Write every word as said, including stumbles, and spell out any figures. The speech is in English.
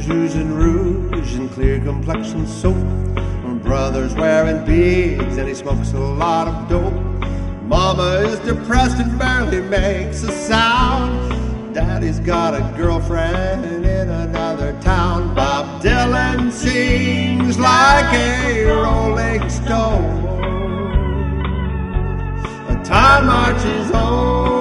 Rouge and rouge and clear complexion soap. Brother's wearing beads and he smokes a lot of dope. Mama is depressed and barely makes a sound. Daddy's got a girlfriend in another town. Bob Dylan sings like a rolling stone. Time marches on.